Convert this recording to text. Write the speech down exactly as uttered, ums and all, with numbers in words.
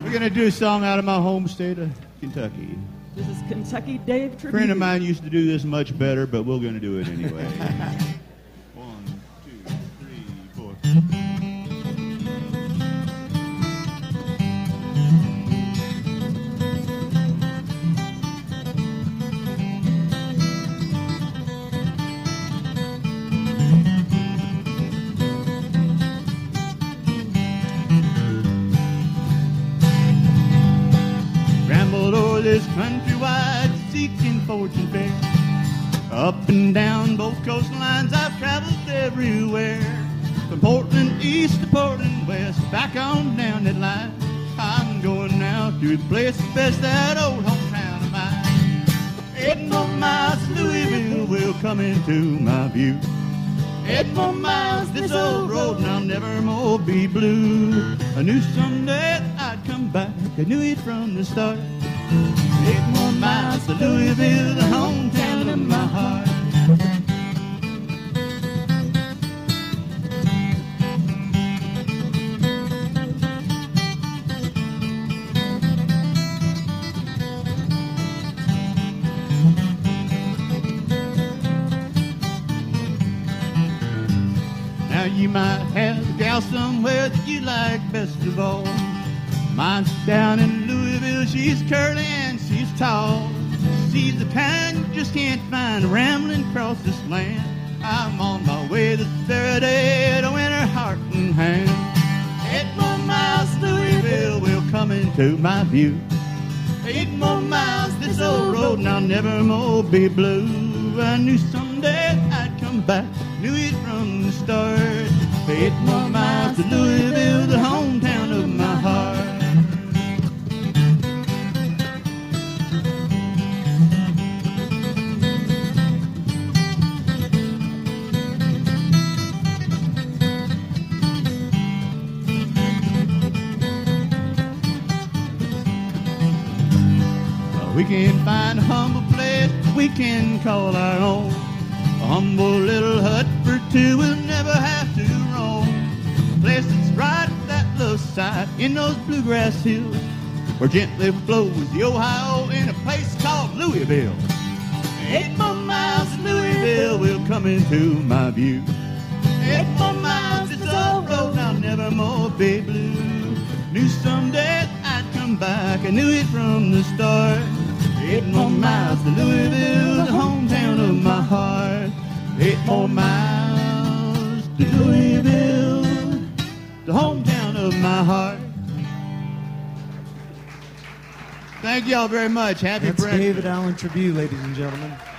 We're going to do a song out of my home state of Kentucky. This is Kentucky Dave Tribute. A friend of mine used to do this much better, but we're going to do it anyway. One, two, three, four. Rambled o'er this countrywide, seeking fortune fair. Up and down both coastlines, I've traveled everywhere. From Portland east to Portland west, back on down that line. I'm going now to the place best, that old hometown of mine. Eight more miles to Louisville will come into my view. Eight more miles this old road and I'll never more be blue. I knew someday I'd come back, I knew it from the start. Eight more miles to Louisville, the hometown of my heart. Now you might have a gal somewhere that you like best of all. Mine's down in Louisville, she's curly and she's tall. She's the kind you just can't find rambling across this land. I'm on my way to Faraday to win her heart and hand. Eight more miles to Louisville will come into my view. Eight more miles this old road and I'll never more be blue. I knew someday I'd come back, knew it from the start. Eight more miles to Louisville, the hometown of my heart. We can find a humble place we can call our own. A humble little hut for two we'll never have to roam. A place that's right at that little side in those bluegrass hills, where gently flows the Ohio in a place called Louisville. Eight more miles to Louisville will come into my view. Eight more miles this old road and I'll never more be blue. Knew someday I'd come back, I knew it from the start. Eight more miles to Louisville, the hometown of my heart. Eight more miles to Louisville, the hometown of my heart. Thank y'all very much. Happy That's breakfast. David Allen Tribute, ladies and gentlemen.